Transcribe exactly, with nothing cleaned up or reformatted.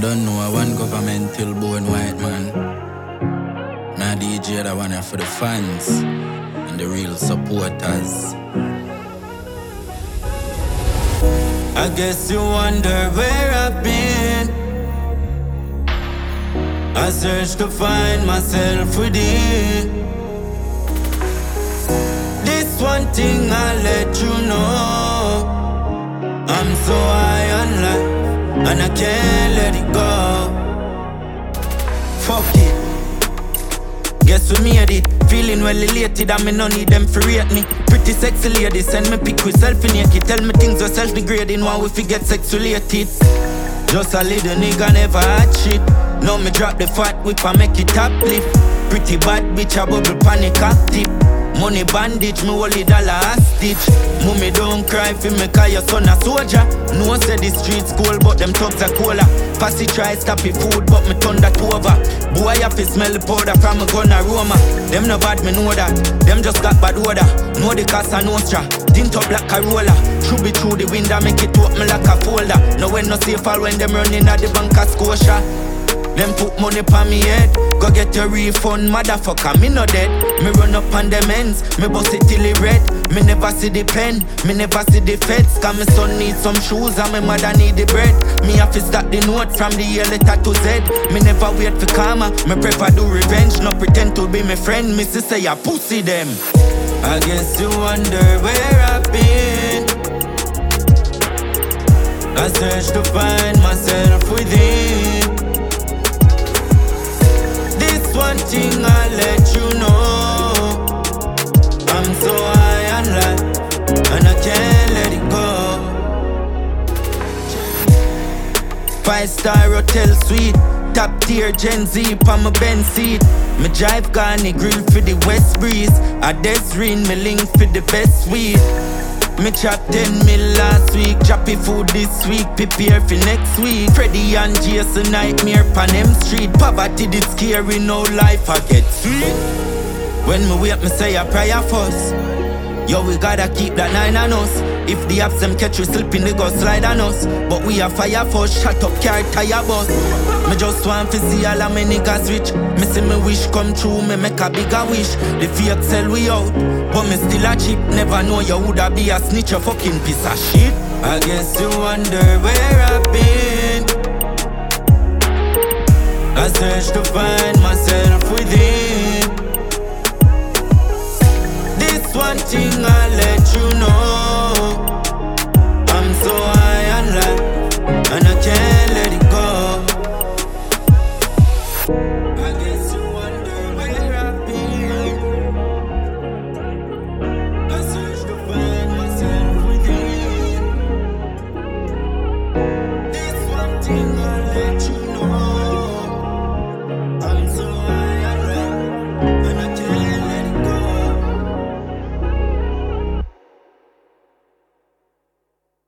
don't know one governmental born white man. My D J that one for the fans and the real supporters. I guess you wonder where I've been. I search to find myself within. This one thing I'll let you know. I'm so high on life and I can't let it go. Fuck it. Guess we made it. Feeling well elated and me no need them for rate me. Pretty sexy lady, send me pic with selfie naked. Tell me things are self-degrading while we forget sex related. Just a little nigga never had shit. Now me drop the fat whip and make it top lift. Pretty bad bitch a bubble panic active. Money bandage, me hold it dollar hostage. Mummy don't cry for me cause your son a soldier. No say the streets cold but them thugs are cola. Passy try stop the food but me turn that over. Boy have to smell the powder from a gun aroma. Them no bad, me know that. Them just got bad odor. Know the Casa Nostra. Tint up like a roller. Should be through the window, make it open like a folder. No when no safe all when them running at the bank of Scotia. Them put money pa me head. Go get your refund, motherfucker, me no dead. Me run up on them ends, me bust it till it red. Me never see the pen, me never see the feds. Cause my son need some shoes and my mother need the bread. Me have to start the note from the A letter to Z. Me never wait for karma, me prefer do revenge. No pretend to be my friend, me say ya pussy them. I guess you wonder where I've been. I search to find myself within. One thing I'll let you know. I'm so high on life and I can't let it go. Five star hotel suite, top tier Gen Z on my Benz seat. Me drive Garni grill for the west breeze. A Desrin me link for the best weed. Me chop ten mil last week, choppy food this week, prepare for next week. Freddy and Jason nightmare pan M Street. Poverty did scary, no life I get sweet. When me wake me say a prayer first. Yo, we gotta keep that nine on us. If the apps them catch we slipping, they go slide on us. But we a fire first, shut up car tire bus. Me just want to see all of my niggas rich. Me see me wish come true, me make a bigger wish. The fake sell we out, but me still a cheap. Never know you woulda be a snitch, a fucking piece of shit. I guess you wonder where I've been. I search to find myself within. This one thing I